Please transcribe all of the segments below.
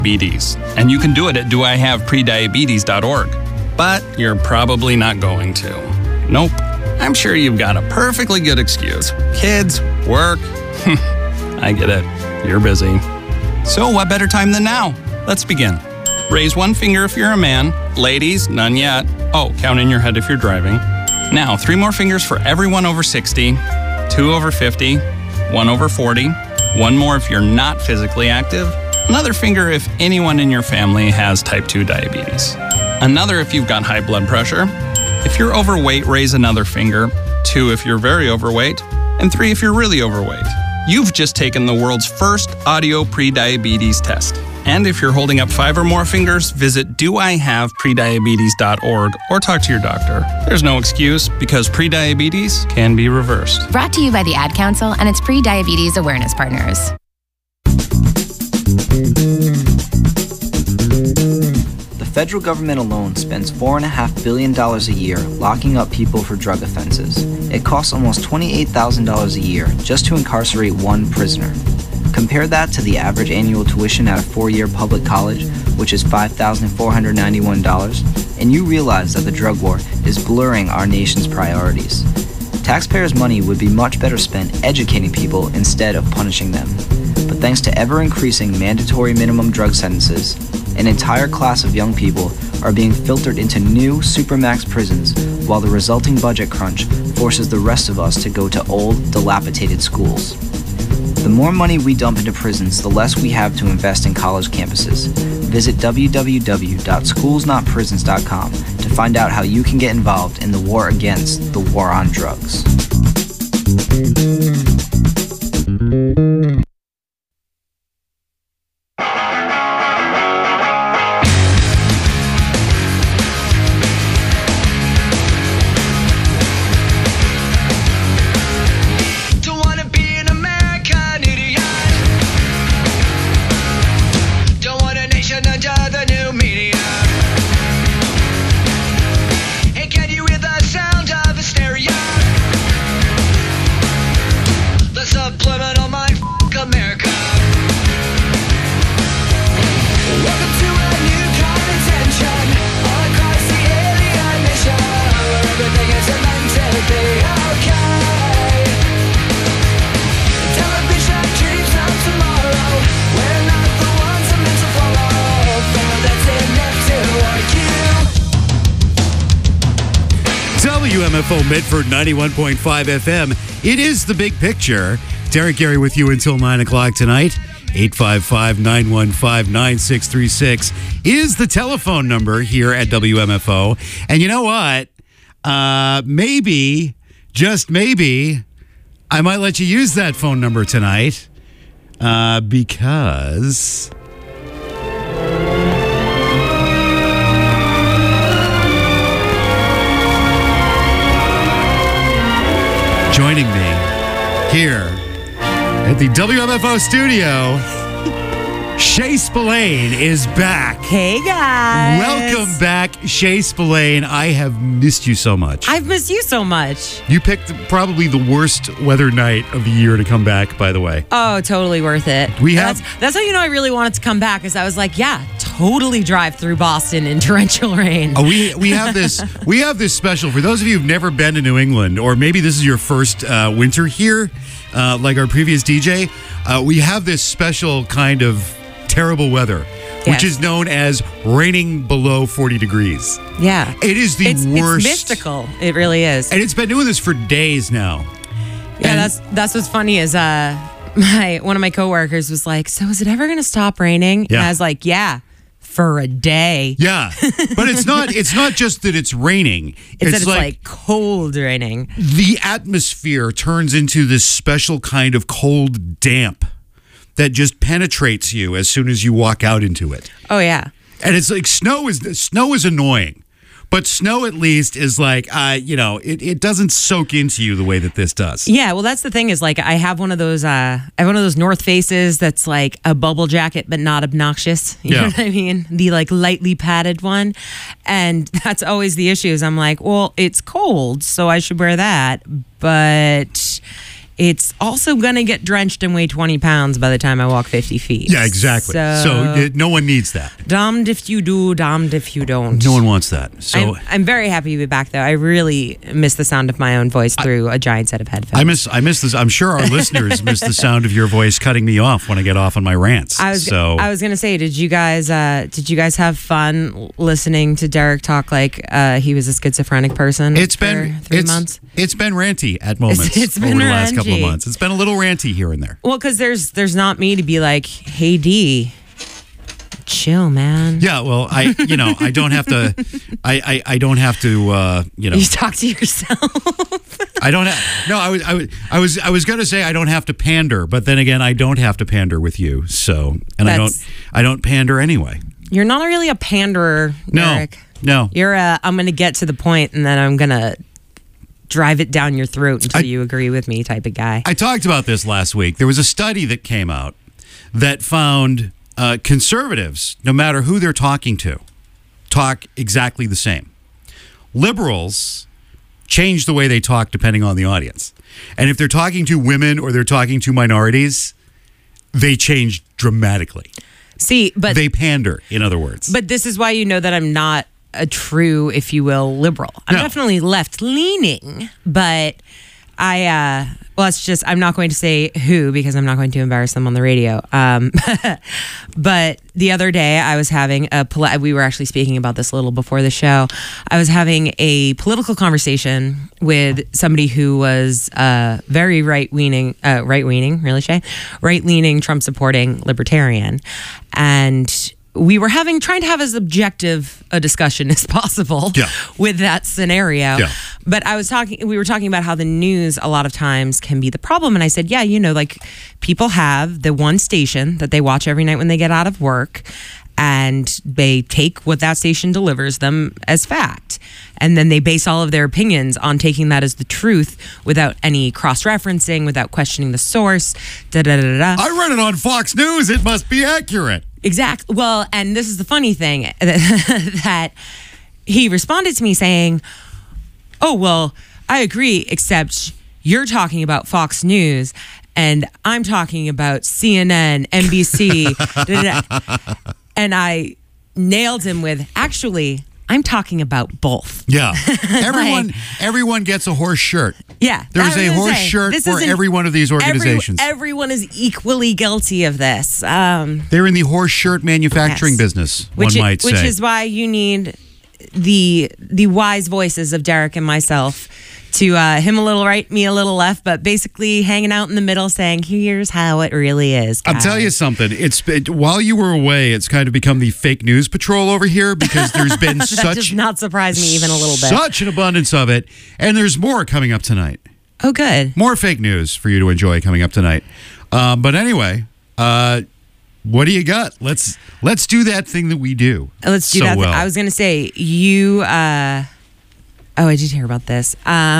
diabetes. And you can do it at doihaveprediabetes.org. But you're probably not going to. Nope. I'm sure you've got a perfectly good excuse. Kids, work. I get it. You're busy. So what better time than now? Let's begin. Raise one finger if you're a man. Ladies, none yet. Oh, count in your head if you're driving. Now, 3 more fingers for everyone over 60, 2 over 50, 1 over 40, 1 more if you're not physically active, another finger if anyone in your family has type 2 diabetes, another if you've got high blood pressure. If you're overweight, raise another finger, 2 if you're very overweight, and 3 if you're really overweight. You've just taken the world's first audio pre-diabetes test. And if you're holding up 5 or more fingers, visit doihaveprediabetes.org or talk to your doctor. There's no excuse because prediabetes can be reversed. Brought to you by the Ad Council and its pre-diabetes awareness partners. The federal government alone spends $4.5 billion a year locking up people for drug offenses. It costs almost $28,000 a year just to incarcerate one prisoner. Compare that to the average annual tuition at a 4-year public college, which is $5,491, and you realize that the drug war is blurring our nation's priorities. Taxpayers' money would be much better spent educating people instead of punishing them. But thanks to ever-increasing mandatory minimum drug sentences, an entire class of young people are being filtered into new supermax prisons, while the resulting budget crunch forces the rest of us to go to old, dilapidated schools. The more money we dump into prisons, the less we have to invest in college campuses. Visit www.schoolsnotprisons.com to find out how you can get involved in the war against the war on drugs. WMFO Medford 91.5 FM. It is The Big Picture. Derek Gary with you until 9 o'clock tonight. 855-915-9636 is the telephone number here at WMFO. And you know what? Maybe, just maybe, I might let you use that phone number tonight because... Joining me here at the WMFO studio, Shay Spillane is back. Hey, guys. Welcome back, Shay Spillane. I have missed you so much. I've missed you so much. You picked probably the worst weather night of the year to come back, by the way. Oh, totally worth it. That's how you know I really wanted to come back, is I was like, yeah, totally drive through Boston in torrential rain. Oh, we have this special for those of you who've never been to New England, or maybe this is your first winter here, like our previous DJ. We have this special kind of terrible weather, which is known as raining below 40 degrees. Yeah. It is the worst. It's mystical. It really is. And it's been doing this for days now. Yeah, that's what's funny is one of my coworkers was like, so is it ever going to stop raining? Yeah. And I was like, yeah, for a day. Yeah. But it's not just that it's raining. It's like cold raining. The atmosphere turns into this special kind of cold damp that just penetrates you as soon as you walk out into it. Oh, yeah. And it's like snow is annoying, but snow at least is like, it doesn't soak into you the way that this does. Yeah, well, that's the thing is like I have one of those North Faces that's like a bubble jacket but not obnoxious. You know what I mean? The like lightly padded one. And that's always the issue is I'm like, well, it's cold, so I should wear that. But it's also going to get drenched and weigh 20 pounds by the time I walk 50 feet. Yeah, exactly. So no one needs that. Damned if you do, damned if you don't. No one wants that. So I'm very happy to be back, though. I really miss the sound of my own voice through a giant set of headphones. I miss this. I'm sure our listeners miss the sound of your voice cutting me off when I get off on my rants. I was going to say, did you guys have fun listening to Derek talk like he was a schizophrenic person? It's been 3 months. It's been ranty at moments. It's been over the last ranty. couple of months. It's been a little ranty here and there. Well, because there's not me to be like, hey D, chill, man. Yeah, well, I don't have to. I don't have to. You talk to yourself. I don't have. No, I was going to say I don't have to pander, but then again, I don't have to pander with you. So, and I don't pander anyway. You're not really a panderer, Derek. No. You're I'm going to get to the point, and then I'm going to drive it down your throat until you agree with me type of guy. I talked about this last week. There was a study that came out that found conservatives, no matter who they're talking to, talk exactly the same. Liberals change the way they talk depending on the audience. And if they're talking to women or they're talking to minorities, they change dramatically. See, but they pander, in other words. But this is why you know that I'm not a true, if you will, liberal. I'm definitely left-leaning, but I'm not going to say who because I'm not going to embarrass them on the radio. But the other day I was having we were actually speaking about this a little before the show. I was having a political conversation with somebody who was very right-leaning, Trump-supporting libertarian. And we were trying to have as objective a discussion as possible with that scenario. Yeah. But we were talking about how the news a lot of times can be the problem. And I said, like people have the one station that they watch every night when they get out of work, and they take what that station delivers them as fact. And then they base all of their opinions on taking that as the truth without any cross-referencing, without questioning the source. I run it on Fox News. It must be accurate. Exactly. Well, and this is the funny thing that he responded to me saying, oh, well, I agree, except you're talking about Fox News and I'm talking about CNN, NBC. And I nailed him with, actually, I'm talking about both. Yeah. Everyone gets a horse shirt. Yeah. There's a horse shirt for every one of these organizations. Everyone is equally guilty of this. They're in the horse shirt manufacturing business, one might say. Which is why you need the wise voices of Derek and myself to him a little right, me a little left, but basically hanging out in the middle saying, here's how it really is, guys. I'll tell you something. While you were away, it's kind of become the fake news patrol over here because there's been that does not surprise me even a little bit. Such an abundance of it. And there's more coming up tonight. Oh, good. More fake news for you to enjoy coming up tonight. But anyway, what do you got? Let's do that thing that we do. Let's do that. I was going to say, you... Oh, I did hear about this.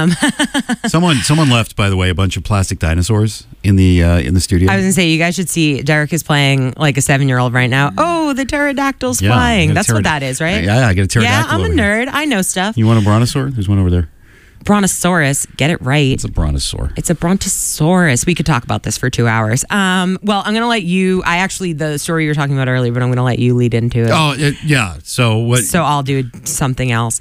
Someone left, by the way, a bunch of plastic dinosaurs in the studio. I was gonna say, you guys should see. Derek is playing like a 7-year-old right now. Oh, the pterodactyl's flying. That's what that is, right? Yeah, I get a pterodactyl. Yeah, I'm a nerd. I know stuff. You want a brontosaur? There's one over there. Brontosaurus. Get it right. It's a brontosaur. It's a brontosaurus. We could talk about this for 2 hours. Well, I'm going to let you... the story you were talking about earlier, but I'm going to let you lead into it. Oh, yeah. So what... So I'll do something else.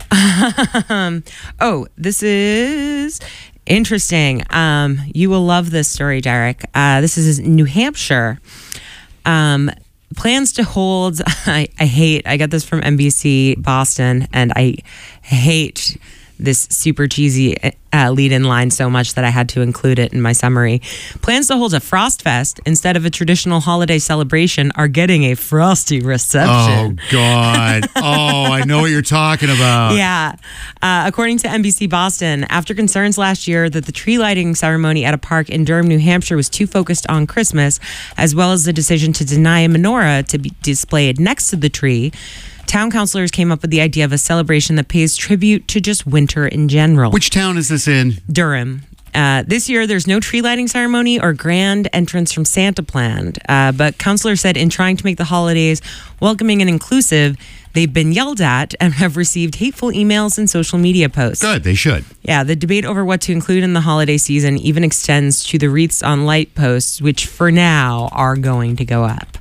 This is interesting. You will love this story, Derek. This is New Hampshire. Plans to hold... I got this from NBC Boston, and I hate this super cheesy lead-in line so much that I had to include it in my summary. Plans to hold a Frost Fest instead of a traditional holiday celebration are getting a frosty reception. Oh, God. I know what you're talking about. Yeah. According to NBC Boston, after concerns last year that the tree lighting ceremony at a park in Durham, New Hampshire was too focused on Christmas, as well as the decision to deny a menorah to be displayed next to the tree, town councilors came up with the idea of a celebration that pays tribute to just winter in general. Which town is this in? Durham. This year, there's no tree lighting ceremony or grand entrance from Santa planned. But counselors said in trying to make the holidays welcoming and inclusive, they've been yelled at and have received hateful emails and social media posts. Good, they should. Yeah, the debate over what to include in the holiday season even extends to the wreaths on light posts, which for now are going to go up.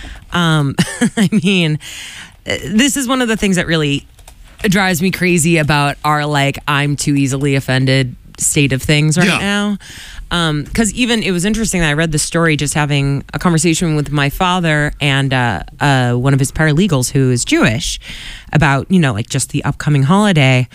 I mean, this is one of the things that really drives me crazy about our, like, I'm too easily offended state of things right now. Because even it was interesting that I read the story just having a conversation with my father and one of his paralegals who is Jewish about, like just the upcoming holiday.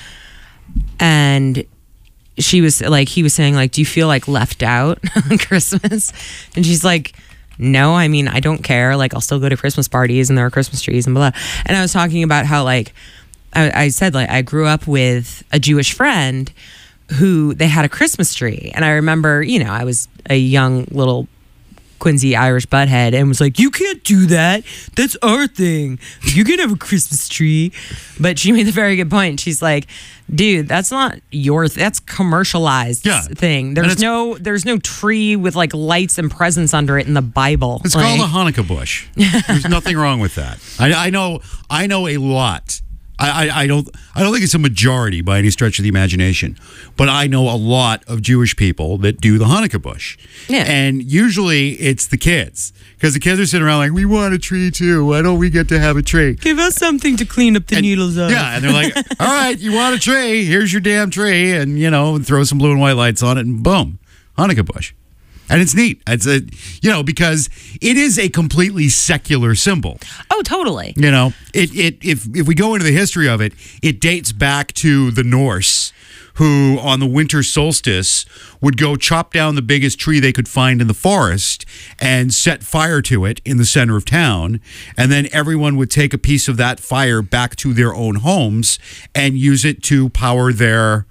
And she was like, he was saying, like, do you feel like left out on Christmas? And she's like, no, I mean, I don't care. Like, I'll still go to Christmas parties and there are Christmas trees and blah. And I was talking about how, like, I said, like, I grew up with a Jewish friend who they had a Christmas tree. And I remember, I was a young little Quincy Irish butthead and was like, you can't do that. That's our thing. You can have a Christmas tree. But she made a very good point. She's like, dude, that's not that's commercialized thing. There's no tree with like lights and presents under it in the Bible. It's called a Hanukkah bush. There's nothing wrong with that. I know a lot. I don't think it's a majority by any stretch of the imagination, but I know a lot of Jewish people that do the Hanukkah bush. Yeah. And usually it's the kids, because the kids are sitting around like, we want a tree too. Why don't we get to have a tree? Give us something to clean up the needles of. Yeah, and they're like, all right, you want a tree? Here's your damn tree, and throw some blue and white lights on it, and boom, Hanukkah bush. And it's neat. It's because it is a completely secular symbol. Oh, totally. If we go into the history of it, it dates back to the Norse, who on the winter solstice would go chop down the biggest tree they could find in the forest and set fire to it in the center of town. And then everyone would take a piece of that fire back to their own homes and use it to power their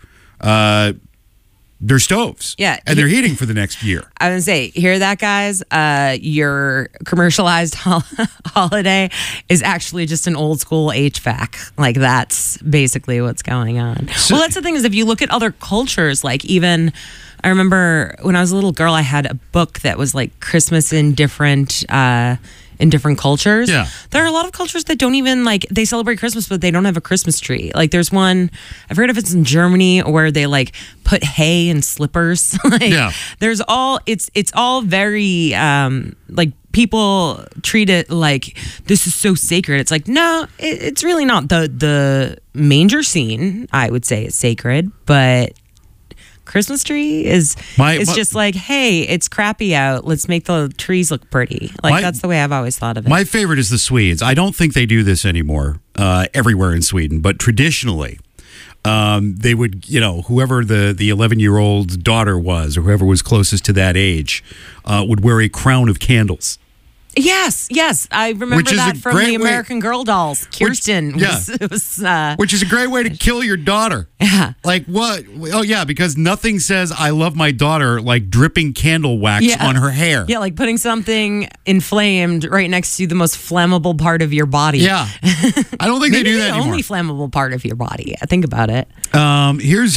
stoves and their heating for the next year. I was going to say, hear that, guys? Your commercialized holiday is actually just an old school HVAC. Like, that's basically what's going on. Well, that's the thing, is if you look at other cultures, like even, I remember when I was a little girl, I had a book that was like Christmas in different cultures. Yeah. There are a lot of cultures that don't even they celebrate Christmas, but they don't have a Christmas tree. Like there's one, I've heard if it's in Germany, where they like put hay in slippers. There's all, it's all very, people treat it like this is so sacred. It's like, no, it's really not. The manger scene, I would say, is sacred, but Christmas tree is just like, hey, it's crappy out. Let's make the trees look pretty. That's the way I've always thought of it. My favorite is the Swedes. I don't think they do this anymore everywhere in Sweden, but traditionally, they would, whoever the 11-year-old daughter was, or whoever was closest to that age, would wear a crown of candles. Yes. I remember that from the American Girl dolls. Kirsten which is a great way to kill your daughter. Yeah. Like what? Oh, yeah, because nothing says I love my daughter like dripping candle wax on her hair. Yeah, like putting something inflamed right next to the most flammable part of your body. Yeah. I don't think they do that anymore. The only flammable part of your body. Think about it. Here's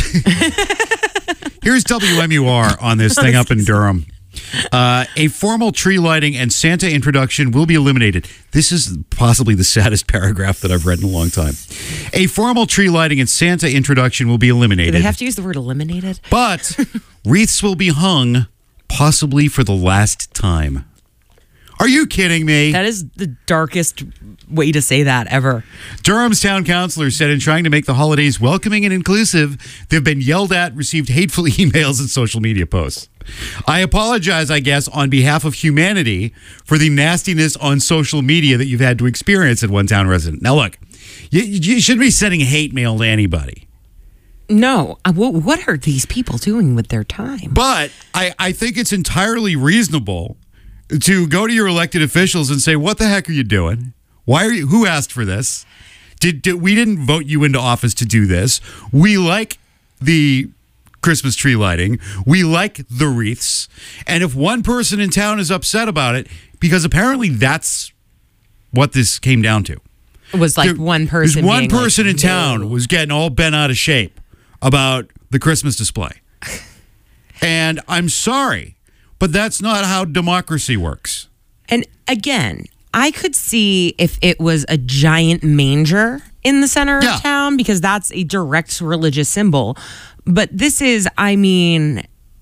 WMUR on this thing up in Durham. A formal tree lighting and Santa introduction will be eliminated. This is possibly the saddest paragraph that I've read in a long time. A formal tree lighting and Santa introduction will be eliminated. Do they have to use the word eliminated? But wreaths will be hung, possibly for the last time. Are you kidding me? That is the darkest way to say that ever. Durham's town councilor said in trying to make the holidays welcoming and inclusive, they've been yelled at, received hateful emails and social media posts. I apologize, I guess, on behalf of humanity for the nastiness on social media that you've had to experience at One Town Resident. Now, look, you shouldn't be sending hate mail to anybody. No. What are these people doing with their time? But I think it's entirely reasonable to go to your elected officials and say, what the heck are you doing? Who asked for this? We didn't vote you into office to do this. We like the Christmas tree lighting. We like the wreaths. And if one person in town is upset about it, because apparently that's what this came down to. It was like one person. One person in town was getting all bent out of shape about the Christmas display. And I'm sorry, but that's not how democracy works. And again, I could see if it was a giant manger in the center of town, because that's a direct religious symbol. But this is, I mean,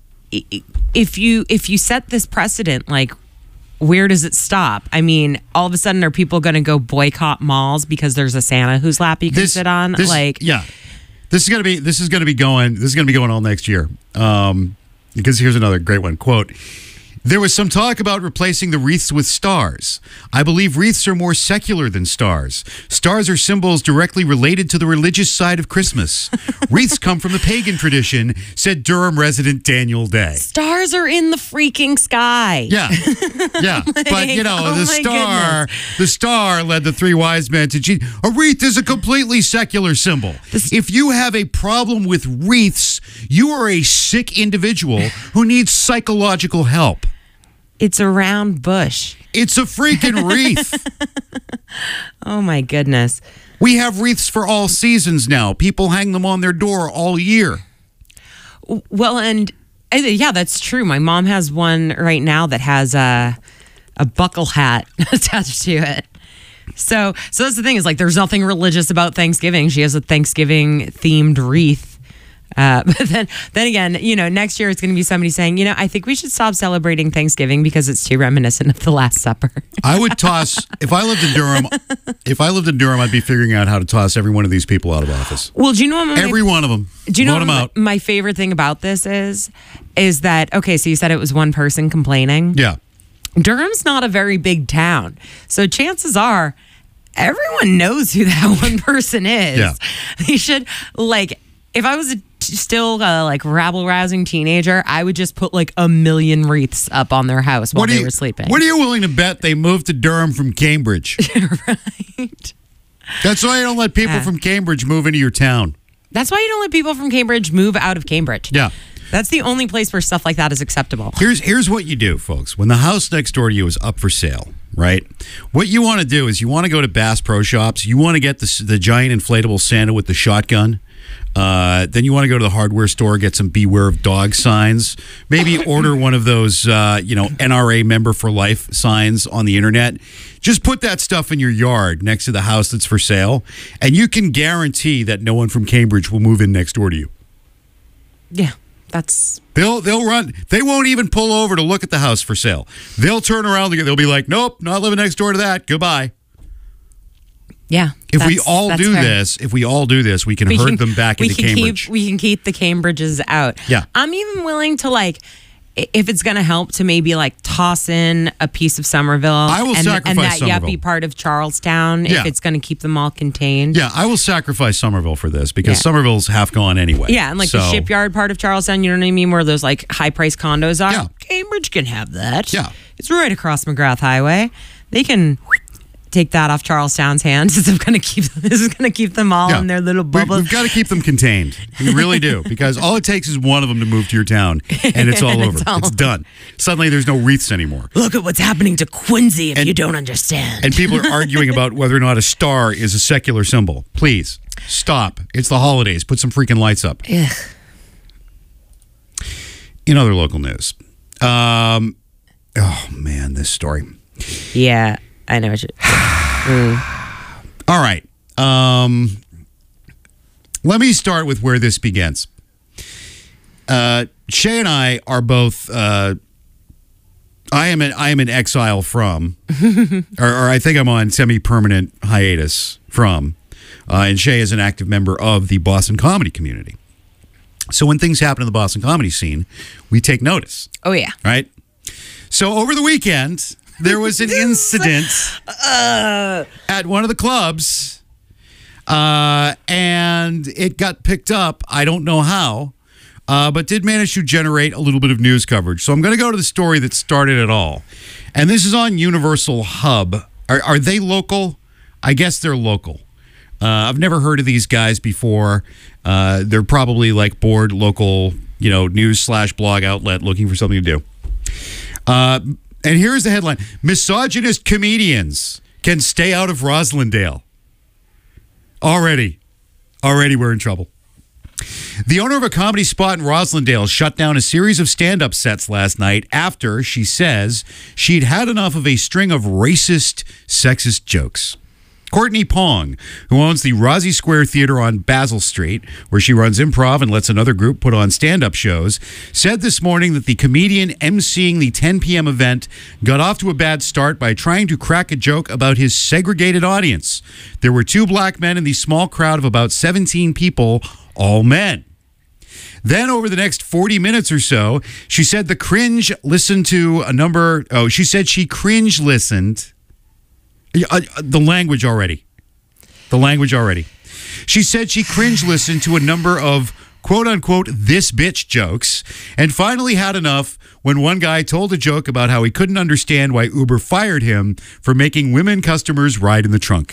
if you set this precedent, like, where does it stop? I mean, all of a sudden, are people going to go boycott malls because there's a Santa whose lap you can sit on? This is going to be going all next year. Because here's another great one. Quote, there was some talk about replacing the wreaths with stars. I believe wreaths are more secular than stars. Stars are symbols directly related to the religious side of Christmas. Wreaths come from the pagan tradition, said Durham resident Daniel Day. Stars are in the freaking sky. Yeah. But, you know, the star led the three wise men to Jesus. A wreath is a completely secular symbol. If you have a problem with wreaths, you are a sick individual who needs psychological help. It's a round bush. It's a freaking wreath. Oh, my goodness. We have wreaths for all seasons now. People hang them on their door all year. Well, and yeah, that's true. My mom has one right now that has a buckle hat attached to it. So that's the thing, is like, there's nothing religious about Thanksgiving. She has a Thanksgiving themed wreath. But then again, you know, next year it's going to be somebody saying, you know, I think we should stop celebrating Thanksgiving because it's too reminiscent of the Last Supper. I would toss, if I lived in Durham, I'd be figuring out how to toss every one of these people out of office. Well, do you know what every one of them? Do you know what my favorite thing about this is that, okay, so you said it was one person complaining. Yeah. Durham's not a very big town. So chances are everyone knows who that one person is. Yeah. They should, like, if I was still like rabble-rousing teenager, I would just put like 1 million wreaths up on their house while they were sleeping. What are you willing to bet they moved to Durham from Cambridge? Right. That's why you don't let people from Cambridge move into your town. That's why you don't let people from Cambridge move out of Cambridge. Yeah. That's the only place where stuff like that is acceptable. Here's what you do, folks. When the house next door to you is up for sale, right? What you want to do is you want to go to Bass Pro Shops. You want to get the giant inflatable Santa with the shotgun. Then you want to go to the hardware store, get some Beware of Dog signs. Maybe order one of those, NRA member for life signs on the internet. Just put that stuff in your yard next to the house that's for sale, and you can guarantee that no one from Cambridge will move in next door to you. Yeah, that's... They'll run. They won't even pull over to look at the house for sale. They'll turn around. They'll be like, nope, not living next door to that. Goodbye. Yeah. If we all do this, we can herd them back into Cambridge. We can keep the Cambridges out. Yeah. I'm even willing to, like, if it's going to help, to maybe like toss in a piece of Somerville. I will sacrifice and that Somerville. yuppie part of Charlestown, if it's going to keep them all contained. Yeah, I will sacrifice Somerville for this because Somerville's half gone anyway. Yeah, and like the shipyard part of Charlestown, you know what I mean, where those like high-priced condos are. Yeah. Cambridge can have that. Yeah. It's right across McGrath Highway. They can take that off Charlestown's hands. This is going to keep them all in their little bubbles. We've got to keep them contained. We really do, because all it takes is one of them to move to your town, and it's all over. It's done. Suddenly, there's no wreaths anymore. Look at what's happening to Quincy if you don't understand. And people are arguing about whether or not a star is a secular symbol. Please, stop. It's the holidays. Put some freaking lights up. Ugh. In other local news. Oh, man, this story. Yeah. I know. All right. Let me start with where this begins. Shay and I are both. I am in exile from, or I think I'm on semi-permanent hiatus from, and Shay is an active member of the Boston comedy community. So when things happen in the Boston comedy scene, we take notice. Oh yeah. Right. So over the weekend, there was an incident at one of the clubs, and it got picked up. I don't know how, but did manage to generate a little bit of news coverage. So I'm going to go to the story that started it all. And this is on Universal Hub. Are they local? I guess they're local. I've never heard of these guys before. They're probably like bored local, news/blog outlet looking for something to do. And here's the headline: misogynist comedians can stay out of Roslindale. Already we're in trouble. The owner of a comedy spot in Roslindale shut down a series of stand-up sets last night after, she says, she'd had enough of a string of racist, sexist jokes. Courtney Pong, who owns the Rosie Square Theater on Basil Street, where she runs improv and lets another group put on stand-up shows, said this morning that the comedian emceeing the 10 p.m. event got off to a bad start by trying to crack a joke about his segregated audience. There were 2 black men in the small crowd of about 17 people, all men. Then over the next 40 minutes or so, she said she cringe listened. The language already. She said she cringe listened to a number of quote-unquote this bitch jokes and finally had enough when one guy told a joke about how he couldn't understand why Uber fired him for making women customers ride in the trunk.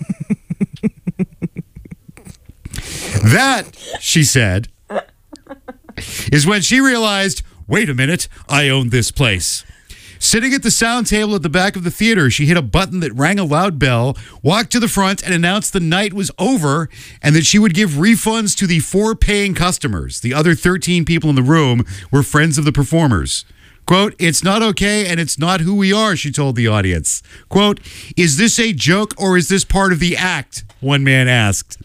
That, she said, is when she realized, wait a minute, I own this place. Sitting at the sound table at the back of the theater, she hit a button that rang a loud bell, walked to the front, and announced the night was over and that she would give refunds to the 4 paying customers. The other 13 people in the room were friends of the performers. Quote, "It's not okay and it's not who we are," she told the audience. Quote, "Is this a joke or is this part of the act?" one man asked.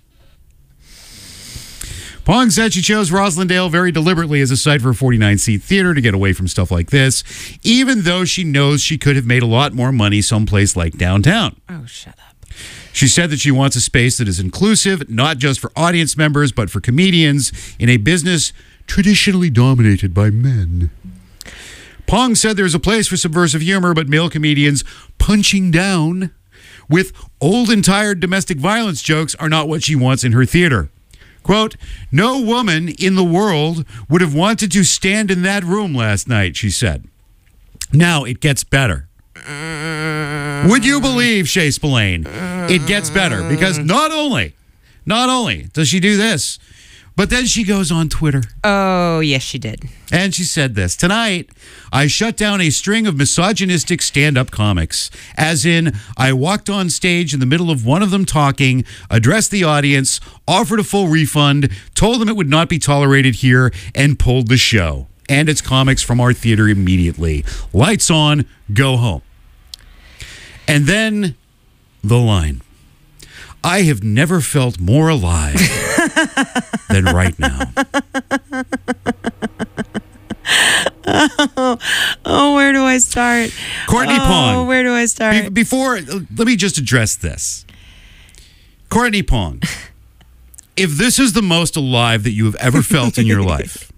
Pong said she chose Roslindale very deliberately as a site for a 49-seat theater to get away from stuff like this, even though she knows she could have made a lot more money someplace like downtown. Oh, shut up. She said that she wants a space that is inclusive, not just for audience members, but for comedians in a business traditionally dominated by men. Pong said there's a place for subversive humor, but male comedians punching down with old and tired domestic violence jokes are not what she wants in her theater. Quote, "No woman in the world would have wanted to stand in that room last night," she said. Now it gets better. Would you believe, Shay Spillane? It gets better because not only does she do this, but then she goes on Twitter. Oh, yes, she did. And she said this: "Tonight, I shut down a string of misogynistic stand-up comics. As in, I walked on stage in the middle of one of them talking, addressed the audience, offered a full refund, told them it would not be tolerated here, and pulled the show and its comics from our theater immediately. Lights on, go home." And then the line: "I have never felt more alive than right now." Oh, where do I start? Courtney Pong. Where do I start? Before, let me just address this. Courtney Pong, if this is the most alive that you have ever felt in your life,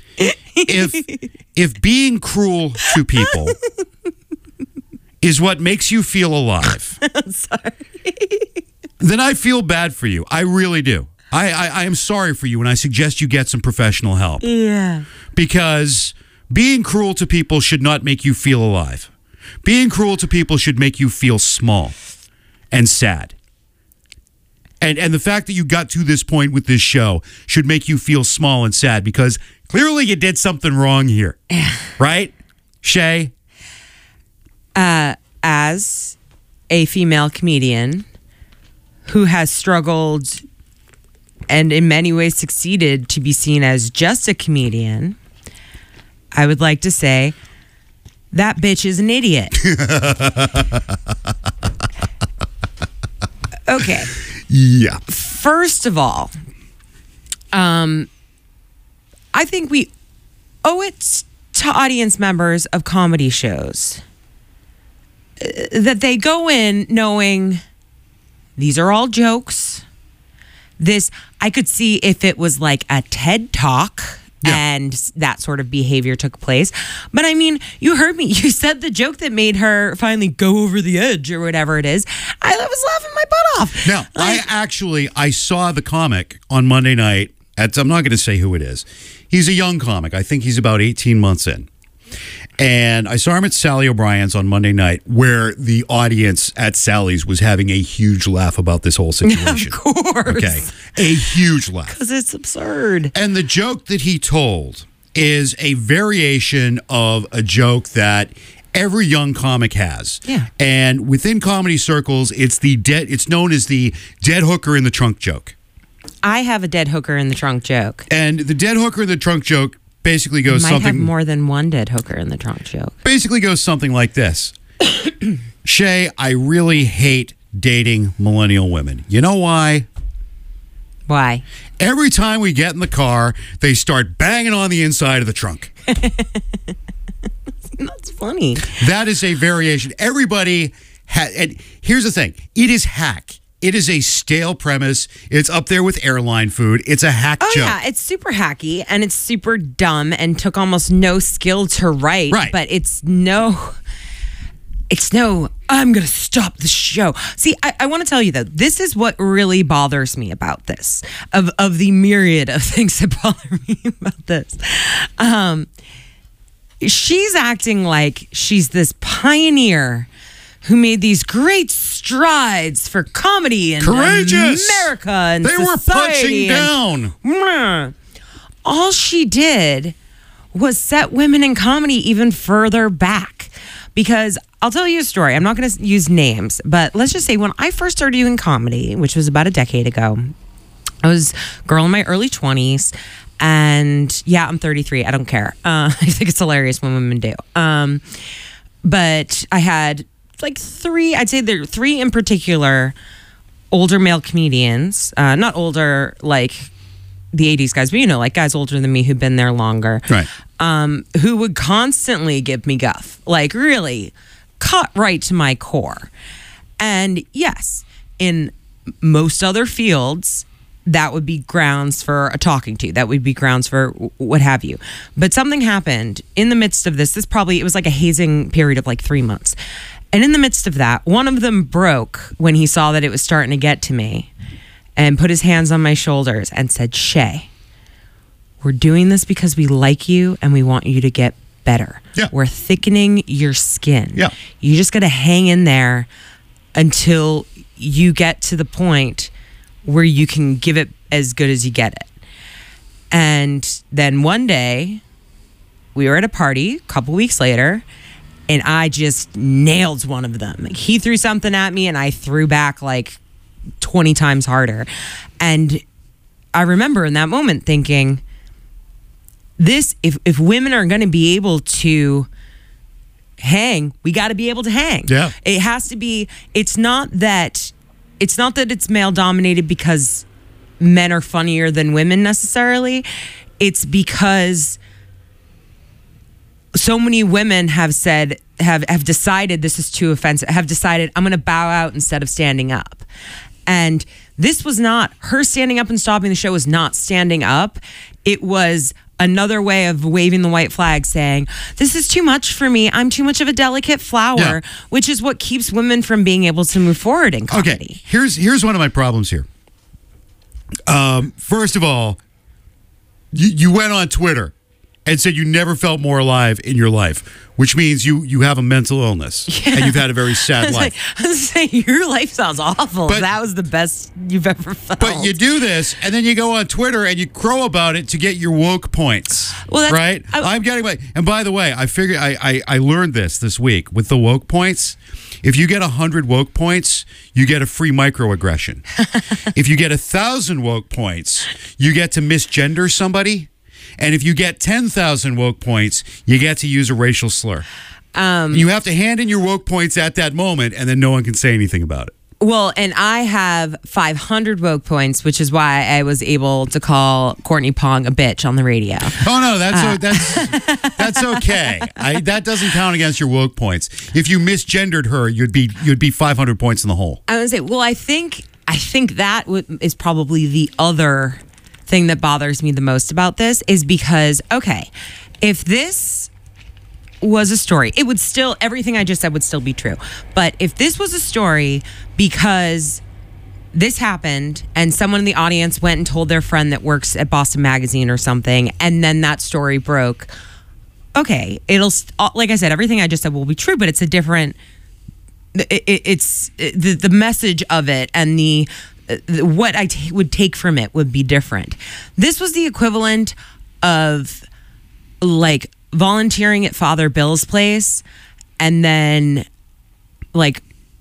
if being cruel to people is what makes you feel alive, I'm sorry. Then I feel bad for you. I really do. I am sorry for you, and I suggest you get some professional help. Yeah. Because being cruel to people should not make you feel alive. Being cruel to people should make you feel small and sad. And the fact that you got to this point with this show should make you feel small and sad because clearly you did something wrong here. Right? Shay? As a female comedian who has struggled and in many ways succeeded to be seen as just a comedian, I would like to say that bitch is an idiot. Okay. Yeah. First of all, I think we owe it to audience members of comedy shows that they go in knowing these are all jokes. This, I could see if it was like a TED Talk and that sort of behavior took place. But I mean, you heard me. You said the joke that made her finally go over the edge or whatever it is. I was laughing my butt off. Now, I saw the comic on Monday night. I'm not going to say who it is. He's a young comic. I think he's about 18 months in. And I saw him at Sally O'Brien's on Monday night, where the audience at Sally's was having a huge laugh about this whole situation. Of course. Okay. A huge laugh. Because it's absurd. And the joke that he told is a variation of a joke that every young comic has. Yeah. And within comedy circles, it's known as the dead hooker in the trunk joke. I have a dead hooker in the trunk joke. And the dead hooker in the trunk joke basically goes Might something... have more than one dead hooker in the trunk joke. Basically goes something like this. Shay, I really hate dating millennial women. You know why? Why? Every time we get in the car, they start banging on the inside of the trunk. That's funny. That is a variation. Everybody... and here's the thing. It is hack. It is a stale premise. It's up there with airline food. It's a hack joke. Yeah, it's super hacky and it's super dumb and took almost no skill to write. Right. But it's no, I'm going to stop the show. See, I want to tell you though, this is what really bothers me about this, of the myriad of things that bother me about this. She's acting like she's this pioneer who made these great strides for comedy and courageous America and they were punching and, down. All she did was set women in comedy even further back. Because I'll tell you a story. I'm not going to use names, but let's just say when I first started doing comedy, which was about a decade ago, I was a girl in my early 20s. And yeah, I'm 33. I don't care. I think it's hilarious when women do. But I had like three, I'd say there are three in particular, older male comedians, not older like the 80s guys, but you know, like guys older than me who've been there longer, right? Who would constantly give me guff, like really cut right to my core. And yes, in most other fields, that would be grounds for a talking to. That would be grounds for what have you. But something happened in the midst of this. It was like a hazing period of like 3 months. And in the midst of that, one of them broke when he saw that it was starting to get to me and put his hands on my shoulders and said, Shay, we're doing this because we like you and we want you to get better. Yeah. We're thickening your skin. Yeah. You just got to hang in there until you get to the point where you can give it as good as you get it. And then one day, we were at a party a couple weeks later, and I just nailed one of them. Like, he threw something at me, and I threw back like 20 times harder. And I remember in that moment thinking, if women are going to be able to hang, we got to be able to hang. Yeah. It has to be. It's not that it's male dominated because men are funnier than women necessarily. It's because so many women have decided this is too offensive, have decided I'm going to bow out instead of standing up. And this was not, her standing up and stopping the show was not standing up. It was another way of waving the white flag saying, this is too much for me. I'm too much of a delicate flower, which is what keeps women from being able to move forward in comedy. Okay, here's one of my problems here. First of all, you went on Twitter and said you never felt more alive in your life, which means you have a mental illness and you've had a very sad life. I was saying, your life sounds awful. But that was the best you've ever felt. But you do this, and then you go on Twitter and you crow about it to get your woke points. Well, that's, right? I'm getting my. And by the way, I figured I learned this week with the woke points. If you get 100 woke points, you get a free microaggression. If you get 1,000 woke points, you get to misgender somebody. And if you get 10,000 woke points, you get to use a racial slur. You have to hand in your woke points at that moment, and then no one can say anything about it. Well, and I have 500 woke points, which is why I was able to call Courtney Pong a bitch on the radio. Oh no, that's okay. That doesn't count against your woke points. If you misgendered her, you'd be 500 points in the hole. I would say, well, I think that is probably the other thing that bothers me the most about this, is because, okay, if this was a story, it would still, everything I just said would still be true. But if this was a story because this happened and someone in the audience went and told their friend that works at Boston Magazine or something, and then that story broke, okay, it'll, like I said, everything I just said will be true, but it's a different, it's the message of it and the what I would take from it would be different. This was the equivalent of like volunteering at Father Bill's place and then like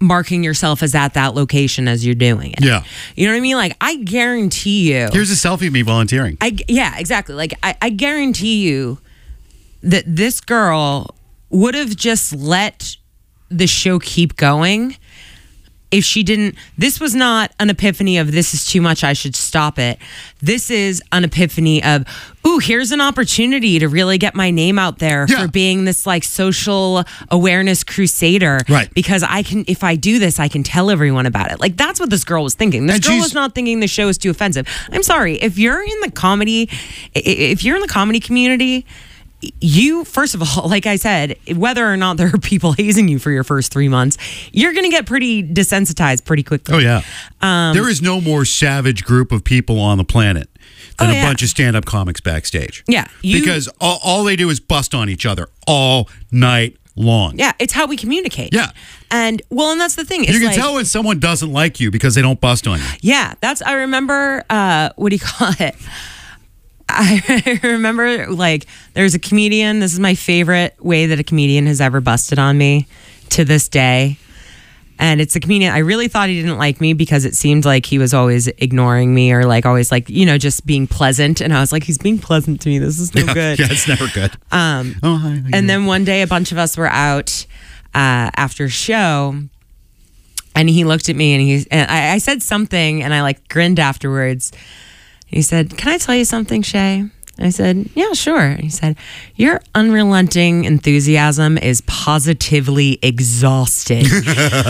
marking yourself as at that location as you're doing it. Yeah. You know what I mean? Like, I guarantee you. Here's a selfie of me volunteering. Yeah, exactly. Like, I guarantee you that this girl would have just let the show keep going if she didn't. This was not an epiphany of this is too much, I should stop it. This is an epiphany of, ooh, here's an opportunity to really get my name out there for being this like social awareness crusader. Right. Because I can, if I do this, I can tell everyone about it. Like, that's what this girl was thinking. This girl was not thinking the show is too offensive. I'm sorry, if you're in the comedy community, you, first of all, like I said, whether or not there are people hazing you for your first 3 months, you're going to get pretty desensitized pretty quickly. Oh, yeah. There is no more savage group of people on the planet than a bunch of stand-up comics backstage. Yeah. Because all they do is bust on each other all night long. Yeah, it's how we communicate. Yeah. And that's the thing. It's you can tell when someone doesn't like you because they don't bust on you. Yeah, I remember, what do you call it? I remember, like, there's a comedian. This is my favorite way that a comedian has ever busted on me to this day. And it's a comedian. I really thought he didn't like me because it seemed like he was always ignoring me or like always like, just being pleasant. And I was like, he's being pleasant to me. This is no good. Yeah, it's never good. Hi. And then one day a bunch of us were out after a show. And he looked at me and I said something and I like grinned afterwards. He said, "Can I tell you something, Shay?" I said, "Yeah, sure." He said, "Your unrelenting enthusiasm is positively exhausting." And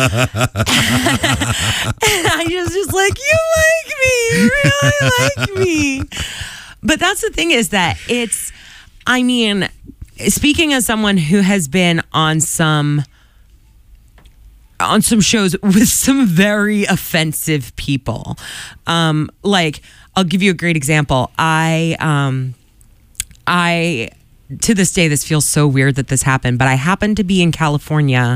I was just like, "You like me. You really like me." But that's the thing is that speaking as someone who has been on some shows with some very offensive people, like, I'll give you a great example. I to this day, this feels so weird that this happened, but I happened to be in California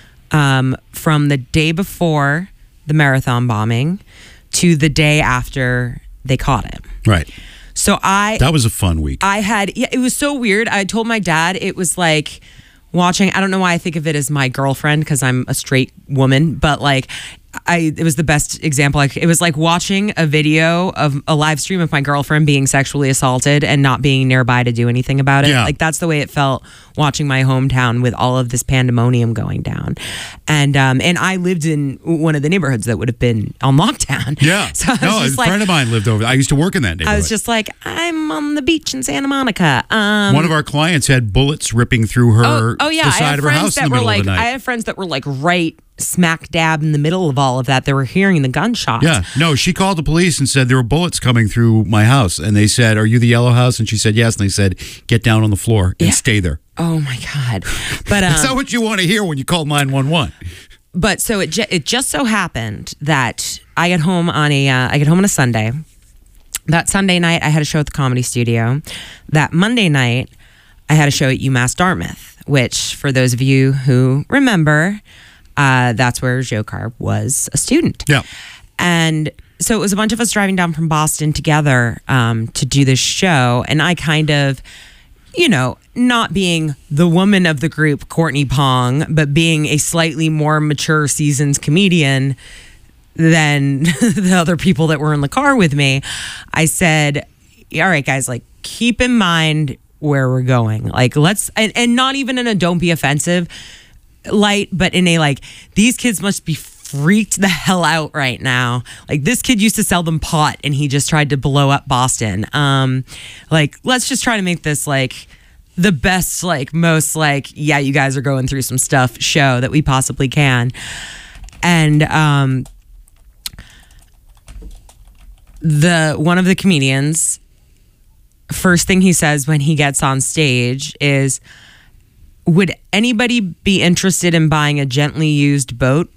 from the day before the marathon bombing to the day after they caught him. Right. So that was a fun week. It was so weird. I told my dad it was like watching, I don't know why I think of it as my girlfriend because I'm a straight woman, but like it was the best example. It was like watching a video of a live stream of my girlfriend being sexually assaulted and not being nearby to do anything about it. Yeah. Like that's the way it felt watching my hometown with all of this pandemonium going down. And I lived in one of the neighborhoods that would have been on lockdown. Yeah. So a friend of mine lived over there. I used to work in that neighborhood. I was just like, I'm on the beach in Santa Monica. One of our clients had bullets ripping through her the side of her house in the middle of the night. I had friends that were like right smack dab in the middle of all of that. They were hearing the gunshots. Yeah. No, she called the police and said there were bullets coming through my house. And they said, "Are you the yellow house?" And she said, "Yes." And they said, "Get down on the floor and stay there." Oh my God. But that's not what you want to hear when you call 911. But so it just so happened that I get home on a Sunday. That Sunday night I had a show at the Comedy Studio. That Monday night I had a show at UMass Dartmouth, which for those of you who remember, that's where Joe Carb was a student. Yeah. And so it was a bunch of us driving down from Boston together to do this show. And I kind of, not being the woman of the group, Courtney Pong, but being a slightly more mature, seasoned comedian than the other people that were in the car with me, I said, all right, guys, like, keep in mind where we're going. Like, let's, and not even in a don't be offensive light, but in a like, these kids must be freaked the hell out right now. Like, this kid used to sell them pot and he just tried to blow up Boston. Like, let's just try to make this like the best, like most like, yeah, you guys are going through some stuff show that we possibly can. And one of the comedians, first thing he says when he gets on stage is, "Would anybody be interested in buying a gently used boat?"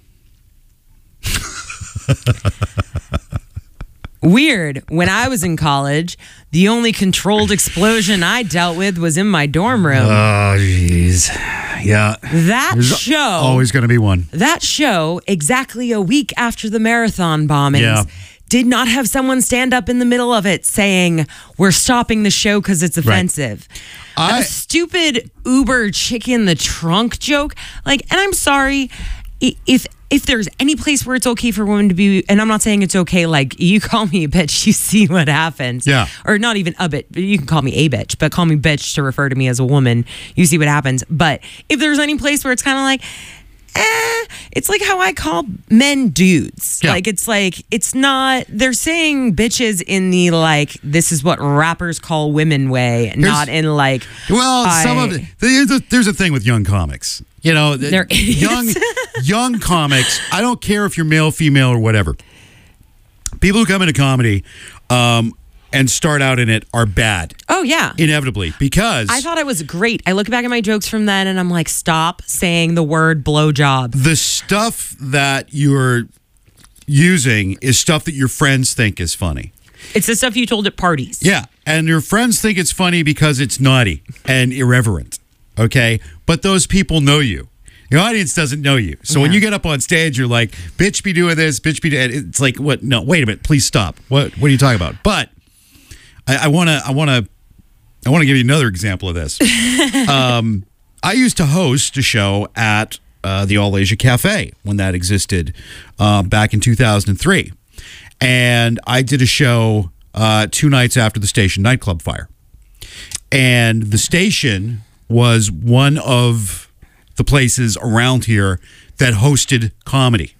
Weird. When I was in college, the only controlled explosion I dealt with was in my dorm room. Oh, jeez. Yeah. There's show. Always going to be one. That show, exactly a week after the marathon bombings, did not have someone stand up in the middle of it saying, "We're stopping the show because it's offensive." Right. A stupid Uber chicken the trunk joke. Like, and I'm sorry, if if there's any place where it's okay for women to be, and I'm not saying it's okay, like you call me a bitch, you see what happens. Yeah. Or not even a bitch, you can call me a bitch, but call me bitch to refer to me as a woman, you see what happens. But if there's any place where it's kind of like, it's like how I call men dudes. Yeah. Like it's not, they're saying bitches in the like, this is what rappers call women way, not in like, well, some of it, there's a thing with young comics. You know, they're young comics, I don't care if you're male, female, or whatever. People who come into comedy and start out in it are bad. Oh, yeah. Inevitably, because I thought it was great. I look back at my jokes from then and I'm like, stop saying the word blowjob. The stuff that you're using is stuff that your friends think is funny. It's the stuff you told at parties. Yeah, and your friends think it's funny because it's naughty and irreverent, okay? But those people know you. Your audience doesn't know you. So when you get up on stage, you're like, bitch be doing this, bitch be doing... It's like, what? No, wait a minute, please stop. What are you talking about? But I want to give you another example of this. I used to host a show at the All Asia Cafe when that existed back in 2003. And I did a show 2 nights after the station nightclub fire. And the station was one of the places around here that hosted comedy.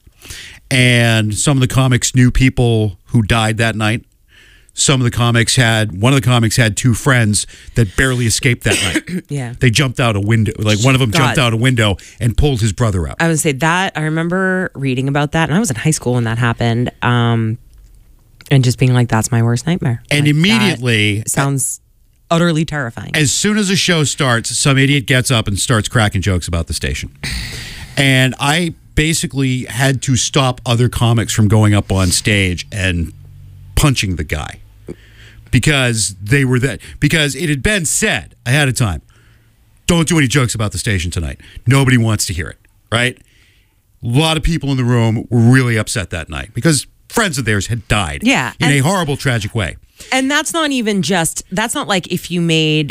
And some of the comics knew people who died that night. One of the comics had 2 friends that barely escaped that night. Yeah. They jumped out a window. Like one of them jumped out a window and pulled his brother out. I would say that, I remember reading about that, and I was in high school when that happened. And just being like, that's my worst nightmare. And like, immediately... sounds utterly terrifying. As soon as a show starts, some idiot gets up and starts cracking jokes about the station. And I basically had to stop other comics from going up on stage and punching the guy. Because it had been said ahead of time, don't do any jokes about the station tonight. Nobody wants to hear it, right? A lot of people in the room were really upset that night because friends of theirs had died in a horrible, tragic way. And that's not like if you made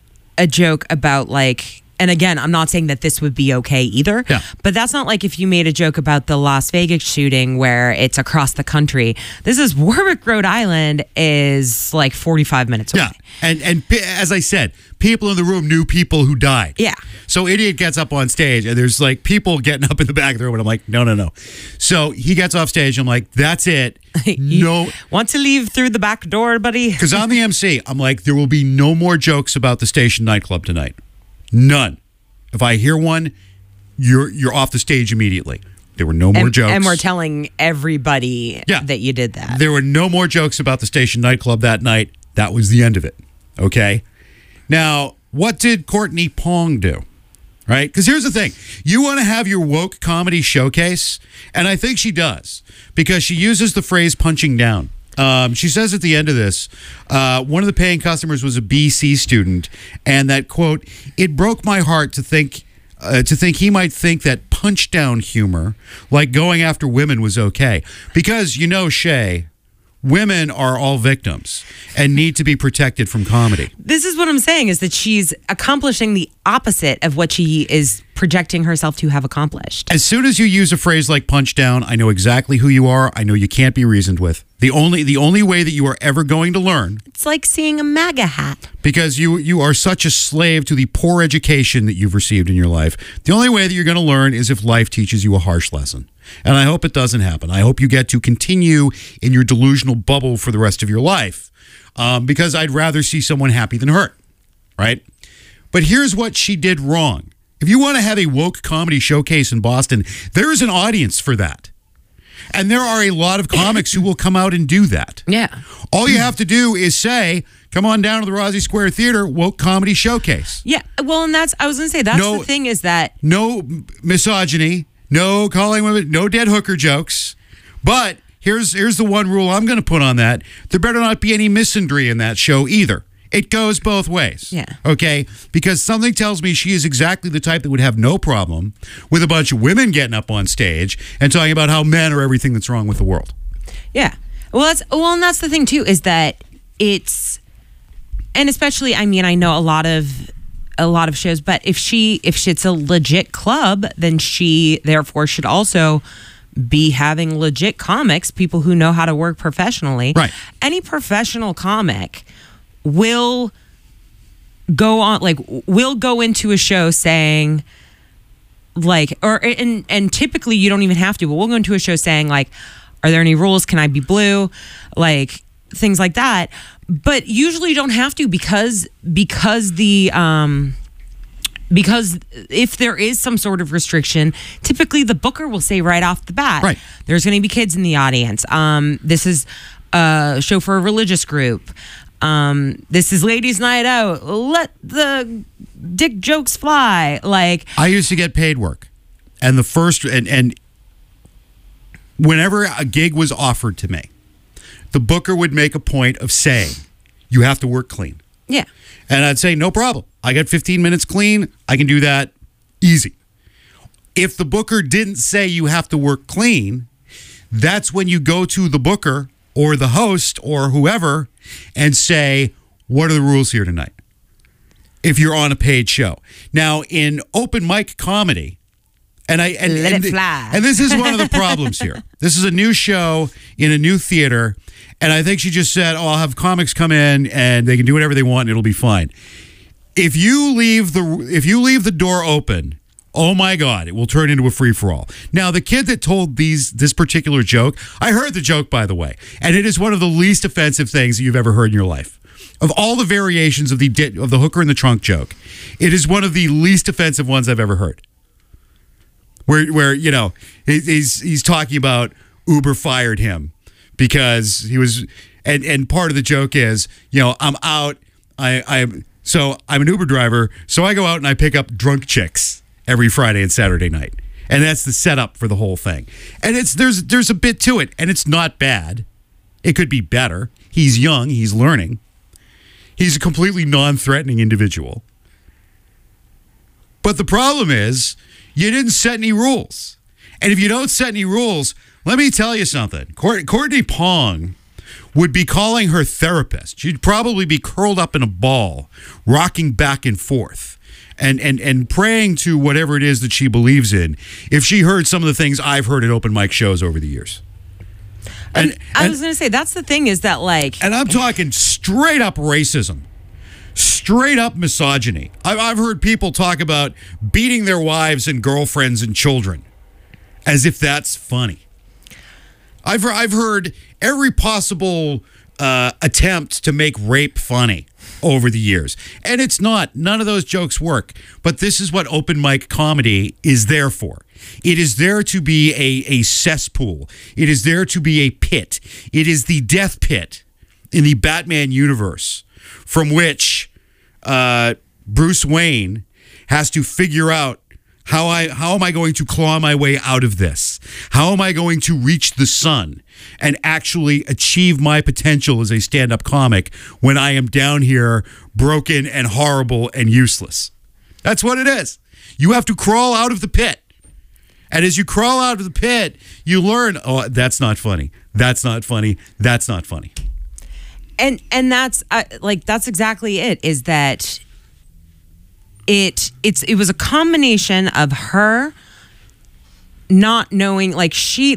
a joke about like, and again, I'm not saying that this would be okay either, but that's not like if you made a joke about the Las Vegas shooting where it's across the country. This is Warwick, Rhode Island is like 45 minutes away. Yeah, and as I said, people in the room knew people who died. Yeah. So idiot gets up on stage and there's like people getting up in the back of the room and I'm like, no. So he gets off stage and I'm like, that's it. No. Want to leave through the back door, buddy? Because I'm the MC. I'm like, there will be no more jokes about the station nightclub tonight. None. If I hear one, you're off the stage immediately. There were no more jokes. And we're telling everybody that you did that. There were no more jokes about the station nightclub that night. That was the end of it. Okay? Now, what did Courtney Pong do? Right? Because here's the thing. You want to have your woke comedy showcase, and I think she does, because she uses the phrase punching down. She says at the end of this, one of the paying customers was a BC student, and that, quote, it broke my heart to think he might think that punch down humor, like going after women, was okay. Because, Shay, women are all victims and need to be protected from comedy. This is what I'm saying, is that she's accomplishing the opposite of what she is projecting herself to have accomplished. As soon as you use a phrase like punch down, I know exactly who you are. I know you can't be reasoned with. The only way that you are ever going to learn... It's like seeing a MAGA hat. Because you are such a slave to the poor education that you've received in your life. The only way that you're going to learn is if life teaches you a harsh lesson. And I hope it doesn't happen. I hope you get to continue in your delusional bubble for the rest of your life. Because I'd rather see someone happy than hurt. Right? But here's what she did wrong. If you want to have a woke comedy showcase in Boston, there is an audience for that. And there are a lot of comics who will come out and do that. Yeah. All you have to do is say, come on down to the Rossi Square Theater, woke comedy showcase. Yeah. Well, and I was going to say, that's the thing, is that... No misogyny, no calling women, no dead hooker jokes. But here's the one rule I'm going to put on that. There better not be any misandry in that show either. It goes both ways. Yeah. Okay? Because something tells me she is exactly the type that would have no problem with a bunch of women getting up on stage and talking about how men are everything that's wrong with the world. Yeah. Well, and that's the thing too, is that it's, and especially, I mean, I know a lot of a lot of shows, but if it's a legit club, then she therefore should also be having legit comics, people who know how to work professionally. Right. Any professional comic will go on, like, will go into a show saying, like, and typically you don't even have to, but we'll go into a show saying, like, are there any rules? Can I be blue? Like, things like that. But usually you don't have to because if there is some sort of restriction, typically the booker will say right off the bat, right, there's going to be kids in the audience. This is a show for a religious group. This is ladies' night out. Let the dick jokes fly. Like, I used to get paid work, and the first and whenever a gig was offered to me, the booker would make a point of saying, you have to work clean. Yeah. And I'd say, no problem. I got 15 minutes clean. I can do that easy. If the booker didn't say you have to work clean, that's when you go to the booker or the host or whoever and say, what are the rules here tonight? If you're on a paid show. Now, in open mic comedy, and this is one of the problems here. This is a new show in a new theater, and I think she just said, "Oh, I'll have comics come in and they can do whatever they want and it'll be fine." If you leave the door open, oh my God, it will turn into a free for all. Now, the kid that told this particular joke, I heard the joke, by the way, and it is one of the least offensive things that you've ever heard in your life. Of all the variations of the hooker in the trunk joke, it is one of the least offensive ones I've ever heard. Where you know, he's talking about Uber fired him because he was, and part of the joke is, you know, I'm out, I'm an Uber driver, so I go out and I pick up drunk chicks every Friday and Saturday night, and that's the setup for the whole thing. And there's a bit to it, and it's not bad. It could be better. He's young, he's learning. He's a completely non-threatening individual. But the problem is, you didn't set any rules. And if you don't set any rules, let me tell you something. Courtney Pong would be calling her therapist. She'd probably be curled up in a ball, rocking back and forth, and praying to whatever it is that she believes in if she heard some of the things I've heard at open mic shows over the years. And I was going to say, that's the thing is that, like... And I'm talking straight up racism. Straight up misogyny. I've heard people talk about beating their wives and girlfriends and children as if that's funny. I've heard every possible attempt to make rape funny over the years. And it's not. None of those jokes work. But this is what open mic comedy is there for. It is there to be a cesspool. It is there to be a pit. It is the death pit in the Batman universe from which Bruce Wayne has to figure out how am I going to claw my way out of this? How am I going to reach the sun and actually achieve my potential as a stand-up comic when I am down here broken and horrible and useless? That's what it is. You have to crawl out of the pit. And as you crawl out of the pit, you learn, oh, that's not funny. That's not funny. That's not funny. And that's that's exactly it. Is that it was a combination of her not knowing, like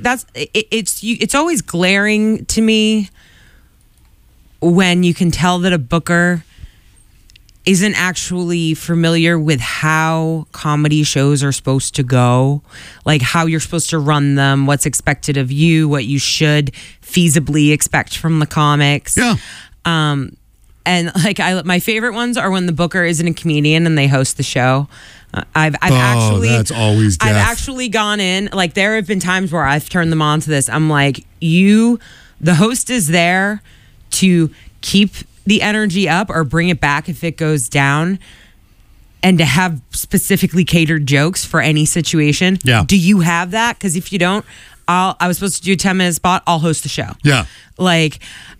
it's always glaring to me when you can tell that a booker isn't actually familiar with how comedy shows are supposed to go, like how you're supposed to run them, what's expected of you, what you should feasibly expect from the comics. Yeah. And like my favorite ones are when the booker isn't a comedian and they host the show. I've that's always death. I've actually gone in, like there have been times where I've turned them on to this. I'm like, the host is there to keep the energy up or bring it back if it goes down, and to have specifically catered jokes for any situation. Yeah. Do you have that? Because if you don't, I was supposed to do a 10-minute spot, I'll host the show. Yeah. Like,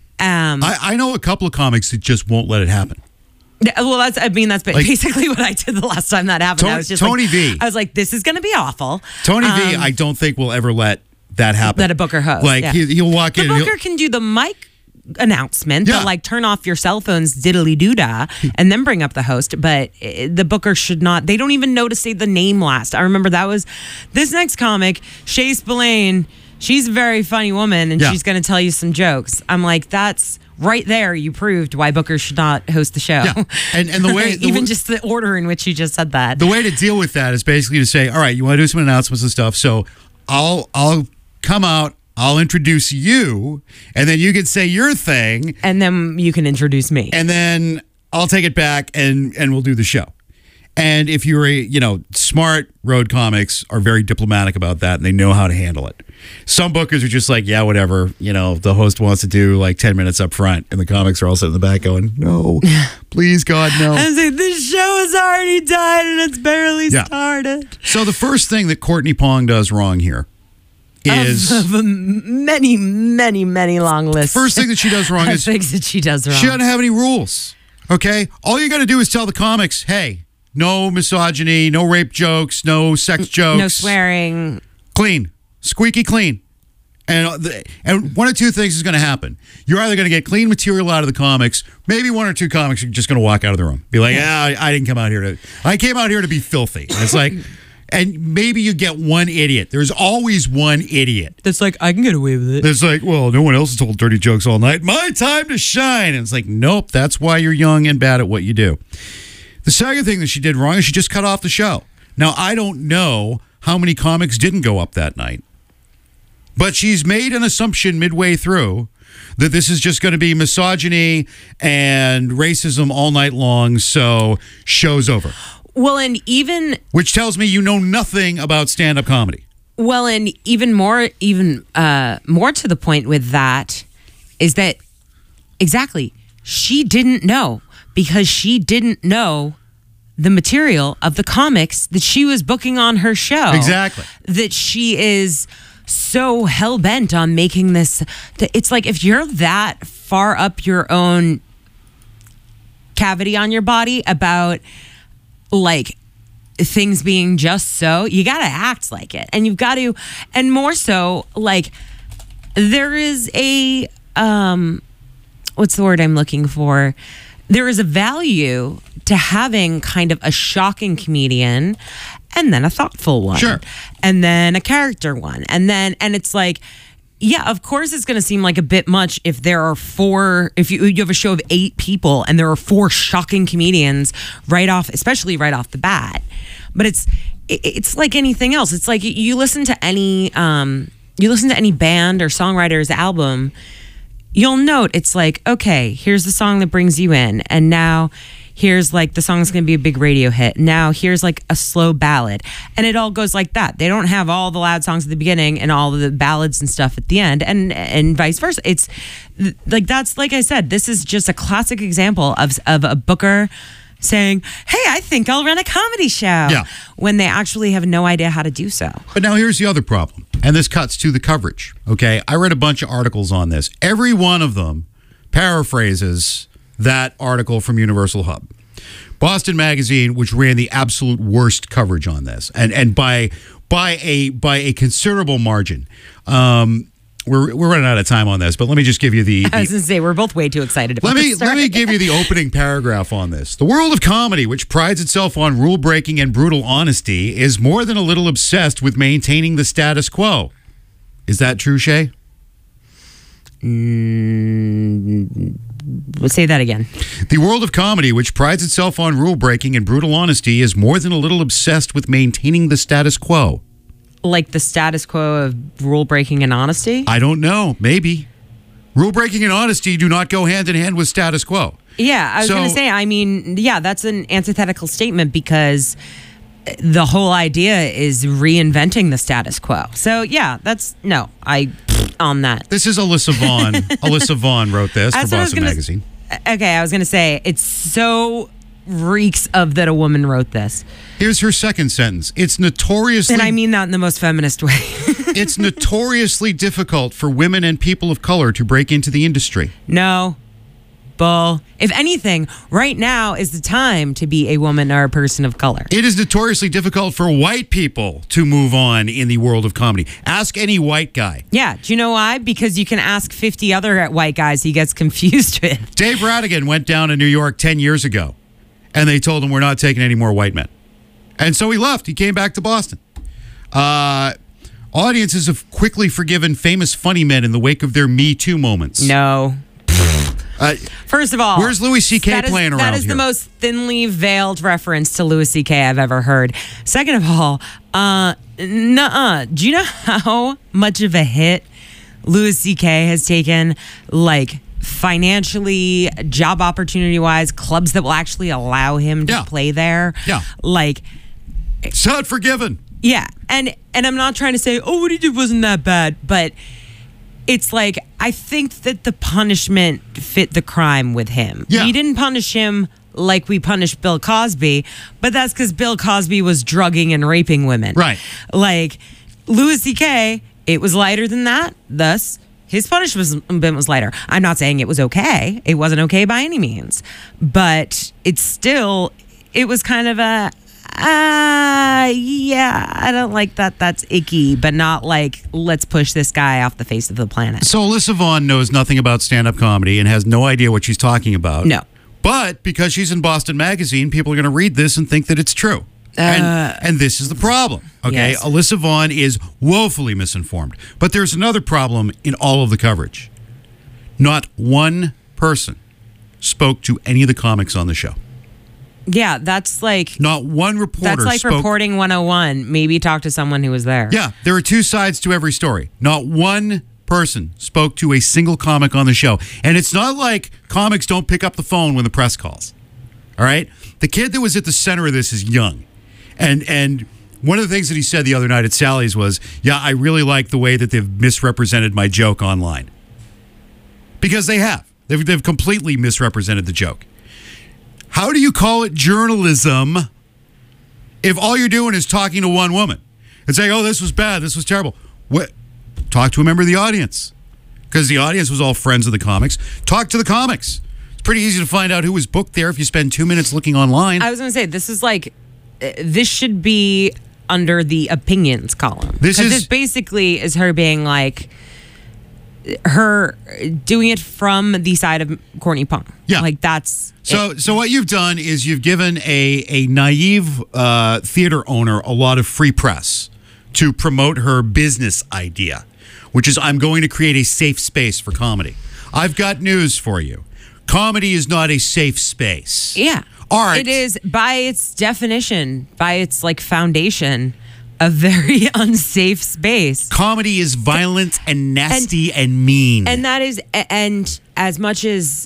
I know a couple of comics that just won't let it happen. Well, that's basically what I did the last time that happened. I was just Tony V. I was like, this is going to be awful. Tony V, I don't think will ever let that happen. Let a booker host. Like, yeah. he'll walk in. The booker can do the mic announcement that like turn off your cell phones diddly doo-dah and then bring up the host, but the booker should not. They don't even know to say the name last. I remember that was this next comic, Shay Spillane. She's a very funny woman and she's going to tell you some jokes. I'm like, that's right there. You proved why bookers should not host the show. Yeah. And the way even just the order in which you just said that. The way to deal with that is basically to say, all right, you want to do some announcements and stuff, so I'll come out, I'll introduce you, and then you can say your thing. And then you can introduce me. And then I'll take it back and we'll do the show. And if you're smart road comics are very diplomatic about that and they know how to handle it. Some bookers are just like, yeah, whatever. The host wants to do like 10 minutes up front and the comics are all sitting in the back going, no, please, God, no. I was like, this show has already died and it's barely started. So the first thing that Courtney Pong does wrong here is of many, many, many long lists. First thing that she does wrong is things that she does wrong. She doesn't have any rules. Okay, all you got to do is tell the comics, hey, no misogyny, no rape jokes, no sex jokes, no swearing, clean, squeaky clean. And one of two things is going to happen. You're either going to get clean material out of the comics. Maybe one or two comics are just going to walk out of the room, be like, I didn't come out here I came out here to be filthy. And it's like. And maybe you get one idiot. There's always one idiot. That's like, I can get away with it. It's like, well, no one else has told dirty jokes all night. My time to shine. And it's like, nope, that's why you're young and bad at what you do. The second thing that she did wrong is she just cut off the show. Now, I don't know how many comics didn't go up that night. But she's made an assumption midway through that this is just going to be misogyny and racism all night long, so show's over. Well, and even... Which tells me you know nothing about stand-up comedy. Well, and even more to the point with that is that, exactly, she didn't know because she didn't know the material of the comics that she was booking on her show. Exactly. That she is so hell-bent on making this... It's like if you're that far up your own cavity on your body about... like things being just so, you gotta act like it, and you've got to, and more so, like there is a what's the word I'm looking for? There is a value to having kind of a shocking comedian, and then a thoughtful one, sure, and then a character one, and it's like. Yeah, of course it's going to seem like a bit much if there are if you have a show of 8 people and there are 4 shocking comedians especially right off the bat. But it's like anything else. It's like you listen to any band or songwriter's album, you'll note it's like, okay, here's the song that brings you in, and now here's like the song's going to be a big radio hit. Now here's like a slow ballad. And it all goes like that. They don't have all the loud songs at the beginning and all the ballads and stuff at the end, and vice versa. It's like, that's, like I said, this is just a classic example of a booker saying, hey, I think I'll run a comedy show, when they actually have no idea how to do so. But now here's the other problem, and this cuts to the coverage, okay? I read a bunch of articles on this. Every one of them paraphrases that article from Universal Hub. Boston Magazine, which ran the absolute worst coverage on this, and by a considerable margin. We're running out of time on this, but let me just give you the I was going to say, we're both way too excited about this. Let me give you the opening paragraph on this. The world of comedy, which prides itself on rule-breaking and brutal honesty, is more than a little obsessed with maintaining the status quo. Is that true, Shay? Say that again. The world of comedy, which prides itself on rule-breaking and brutal honesty, is more than a little obsessed with maintaining the status quo. Like the status quo of rule-breaking and honesty? I don't know. Maybe. Rule-breaking and honesty do not go hand in hand with status quo. Yeah, I was going to say, I mean, yeah, that's an antithetical statement because the whole idea is reinventing the status quo. So, yeah, on that. This is Alyssa Vaughn. Alyssa Vaughn wrote this for Boston Magazine. Okay, I was going to say, it's so reeks of that a woman wrote this. Here's her second sentence. It's notoriously... And I mean that in the most feminist way. It's notoriously difficult for women and people of color to break into the industry. No. people. If anything, right now is the time to be a woman or a person of color. It is notoriously difficult for white people to move on in the world of comedy. Ask any white guy. Yeah. Do you know why? Because you can ask 50 other white guys he gets confused with. Dave Radigan went down to New York 10 years ago, and they told him, we're not taking any more white men. And so he left. He came back to Boston. Audiences have quickly forgiven famous funny men in the wake of their Me Too moments. No. First of all, where's Louis C.K. playing around here? That is the most thinly veiled reference to Louis C.K. I've ever heard. Second of all, nuh-uh. Do you know how much of a hit Louis C.K. has taken, like, financially, job opportunity-wise, clubs that will actually allow him to play there? Yeah. Like... It's not forgiven. Yeah. And I'm not trying to say, oh, what he did wasn't that bad, but... It's like, I think that the punishment fit the crime with him. Yeah. We didn't punish him like we punished Bill Cosby, but that's because Bill Cosby was drugging and raping women. Right. Like, Louis C.K., it was lighter than that. Thus, his punishment was lighter. I'm not saying it was okay. It wasn't okay by any means. But it was kind of a... yeah, I don't like that. That's icky, but not like, let's push this guy off the face of the planet. So Alyssa Vaughn knows nothing about stand-up comedy and has no idea what she's talking about. No. But because she's in Boston Magazine, people are going to read this and think that it's true. And this is the problem, okay? Yes. Alyssa Vaughn is woefully misinformed. But there's another problem in all of the coverage. Not one person spoke to any of the comics on the show. Yeah, that's like... Not one reporter That's like reporting 101. Maybe talk to someone who was there. Yeah, there are two sides to every story. Not one person spoke to a single comic on the show. And it's not like comics don't pick up the phone when the press calls. All right? The kid that was at the center of this is young. And one of the things that he said the other night at Sally's was, yeah, I really like the way that they've misrepresented my joke online. Because they have. They've completely misrepresented the joke. How do you call it journalism if all you're doing is talking to one woman and saying, oh, this was bad, this was terrible? What? Talk to a member of the audience. Because the audience was all friends of the comics. Talk to the comics. It's pretty easy to find out who was booked there if you spend 2 minutes looking online. I was going to say, this should be under the opinions column. This basically is her being like, her doing it from the side of Courtney Pong. Yeah. Like that's... So what you've done is you've given a naive theater owner a lot of free press to promote her business idea, which is, I'm going to create a safe space for comedy. I've got news for you. Comedy is not a safe space. Yeah. Art. It is, by its definition, by its like foundation, a very unsafe space. Comedy is violent and nasty and mean. And that is, and as much as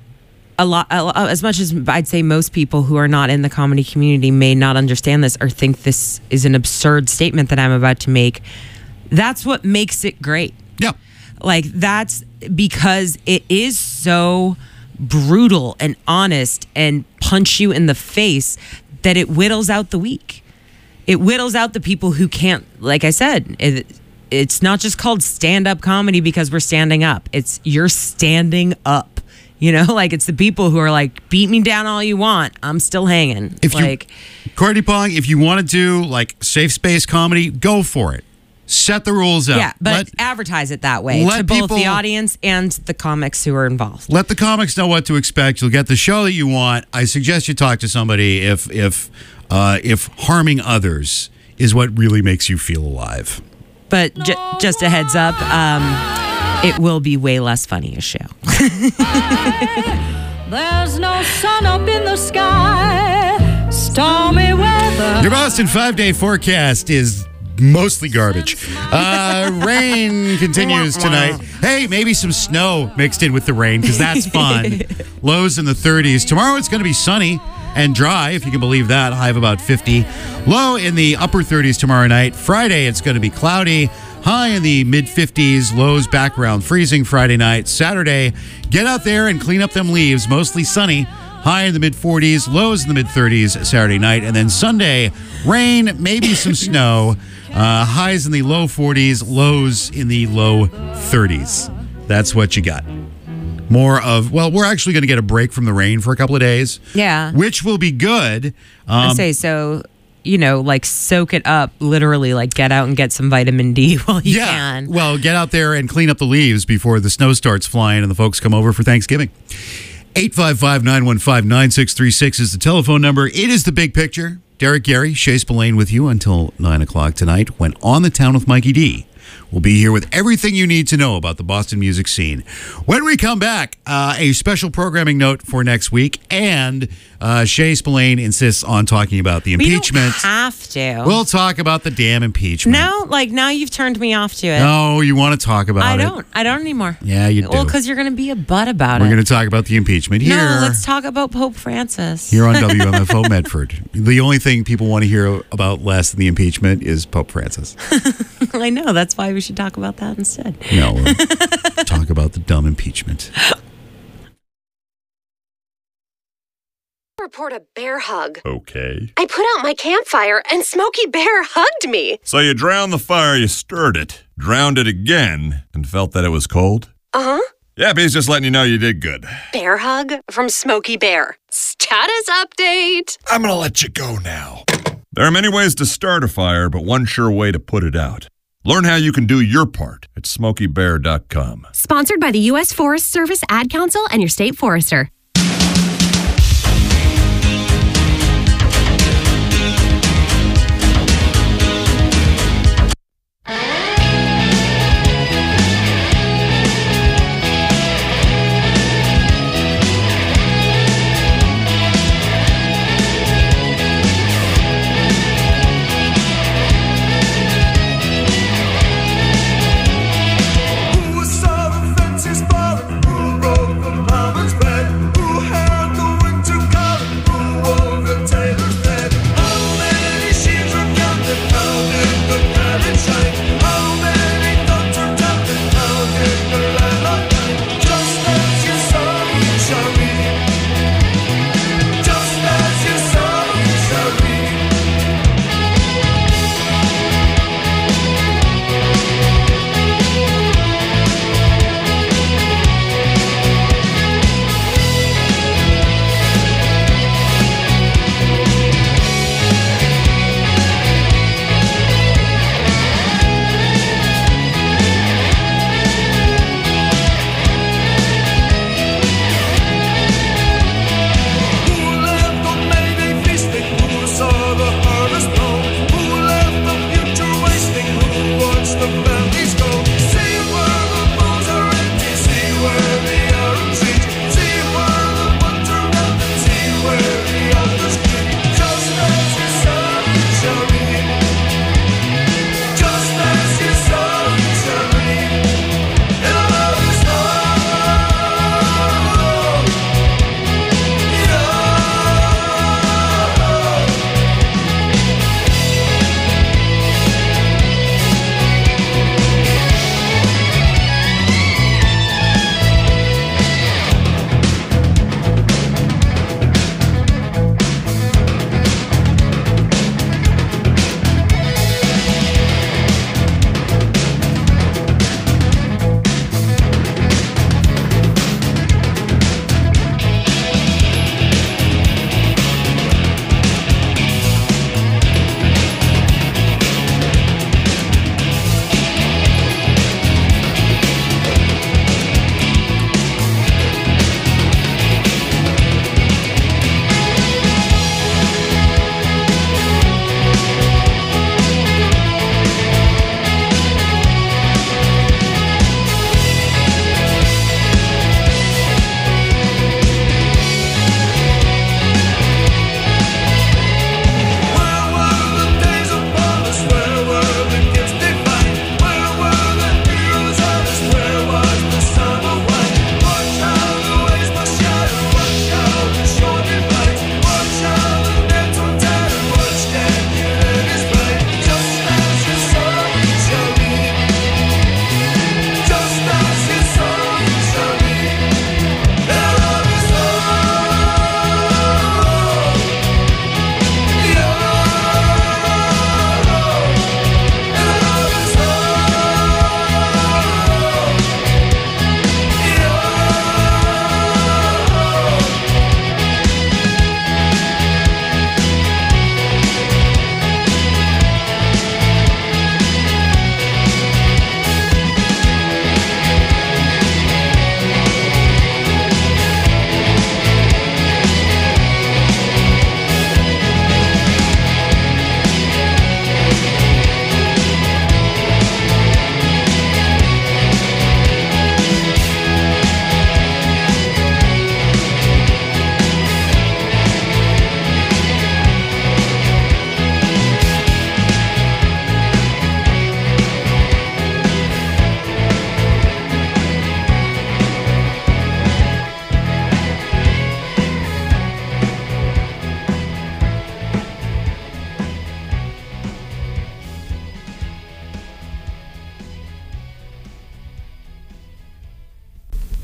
as much as I'd say most people who are not in the comedy community may not understand this or think this is an absurd statement that I'm about to make, that's what makes it great. Yeah. Like, that's because it is so brutal and honest and punch you in the face that it whittles out the weak. It whittles out the people who can't, like I said, it's not just called stand-up comedy because we're standing up. It's you're standing up. You know, like it's the people who are like, beat me down all you want. I'm still hanging. Courtney Pong, if you want to do like safe space comedy, go for it. Set the rules out. Yeah, but advertise it that way to both the audience and the comics who are involved. Let the comics know what to expect. You'll get the show that you want. I suggest you talk to somebody if harming others is what really makes you feel alive. But just a heads up, it will be way less funny a show. There's no sun up in the sky, stormy weather. Your Boston 5-day forecast is mostly garbage. Rain continues tonight. Hey, maybe some snow mixed in with the rain because that's fun. Lows in the 30s. Tomorrow it's going to be sunny and dry, if you can believe that. High of about 50. Low in the upper 30s tomorrow night. Friday it's going to be cloudy. High in the mid-50s, lows back around freezing Friday night. Saturday, get out there and clean up them leaves. Mostly sunny. High in the mid-40s, lows in the mid-30s Saturday night. And then Sunday, rain, maybe some snow. Highs in the low 40s, lows in the low 30s. That's what you got. more of, well, we're actually going to get a break from the rain for a couple of days. Yeah. Which will be good. Like soak it up, literally, like get out and get some vitamin D while you can. Well, get out there and clean up the leaves before the snow starts flying and the folks come over for Thanksgiving. 855-915-9636 is the telephone number. It is The Big Picture. Derek Gary, Shay Spillane with you until 9 o'clock tonight when On the Town with Mikey D. We'll be here with everything you need to know about the Boston music scene. When we come back, a special programming note for next week, and Shay Spillane insists on talking about the impeachment. We don't have to. We'll talk about the damn impeachment. No, now you've turned me off to it. No, you want to talk about it. I don't anymore. Yeah, you do. Well, because you're going to be a butt about We're it. going to talk about the impeachment here. No, let's talk about Pope Francis. Here on WMFO Medford. The only thing people want to hear about less than the impeachment is Pope Francis. I know. That's why we should talk about that instead. No, we'll talk about the dumb impeachment. Report a bear hug. Okay. I put out my campfire and Smokey Bear hugged me. So you drowned the fire, you stirred it, drowned it again, and felt that it was cold? Uh-huh. Yep, he's just letting you know you did good. Bear hug from Smokey Bear. Status update. I'm gonna let you go now. There are many ways to start a fire, but one sure way to put it out. Learn how you can do your part at SmokeyBear.com. Sponsored by the U.S. Forest Service Ad Council and your state forester.